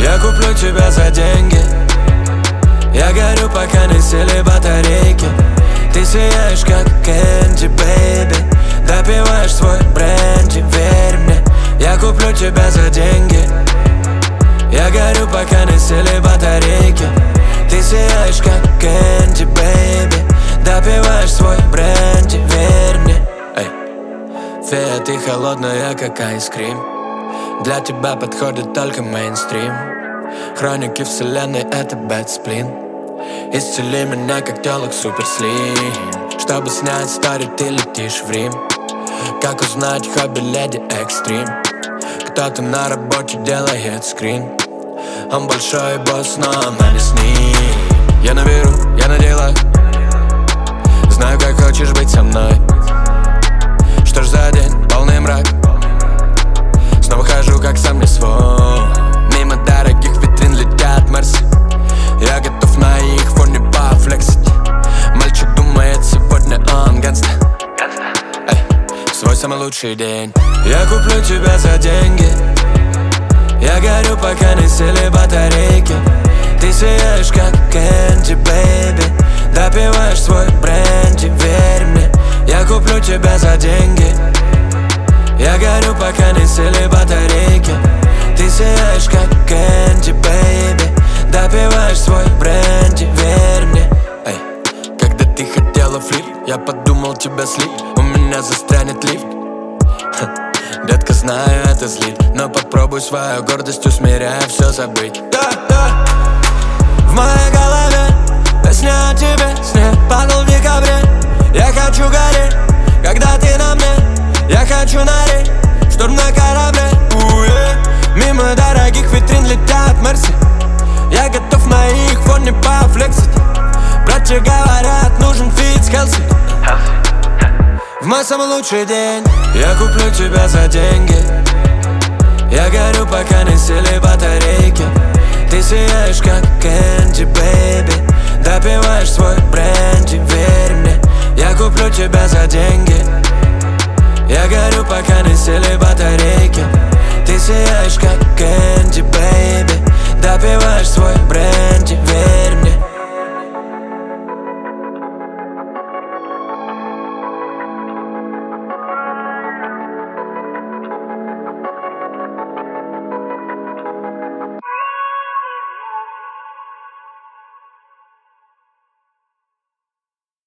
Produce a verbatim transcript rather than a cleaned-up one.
Я куплю тебя за деньги. Я горю, пока не сели батарейки. Ты сияешь, как Кэнди, бэйби. Допиваешь свой бренди, верь мне. Я куплю тебя за деньги. Я горю, пока не сели батарейки. Ты сияешь, как Кэнди, бэйби. Допиваешь свой бренди, верь мне. Эй. Фея, ты холодная, как айскрим. Для тебя подходит только мейнстрим. Хроники вселенной — это бэтсплин. Исцели меня, как телок суперслим. Чтобы снять стори, ты летишь в Рим. Как узнать хобби леди экстрим? Кто-то на работе делает скрин. Он большой босс, но она не с ним. Я на веру, я на делах. Знаю, как хочешь быть со мной. Что ж за день, полный мрак. Снова хожу, как сам не свой. Мимо дорогих витрин летят Мерси. Я готов на их фоне пофлексить. Мальчик думает, сегодня он гангста. Эй, свой самый лучший день. Я куплю тебя за деньги. Я горю, пока не сели батарейки. Ты сияешь, как Кэнди, бэйби. Допиваешь свой бренди, верь мне. Я куплю тебя за деньги. Я горю, пока не сели батарейки. Ты сияешь, как Кэнди, бэйби. Допиваешь свой бренди, верь мне. Эй. Когда ты хотела флирт, я подумал тебя слить. У меня застрянет лифт. Ха. Детка, знаю, это злит, но попробуй свою гордость, усмиряя, все забыть. Да, да. В моей голове песня о тебе. Снег падал в декабре. Я хочу гореть, когда ты на мне. Я хочу на рейд, шторм на корабле. Уе. Мимо дорогих витрин летят Мерси. Я готов на их фоне пофлексить. Братья говорят, нужен фит с Хелси. В мой самый лучший день. Я куплю тебя за деньги. Я горю, пока не сели батареи.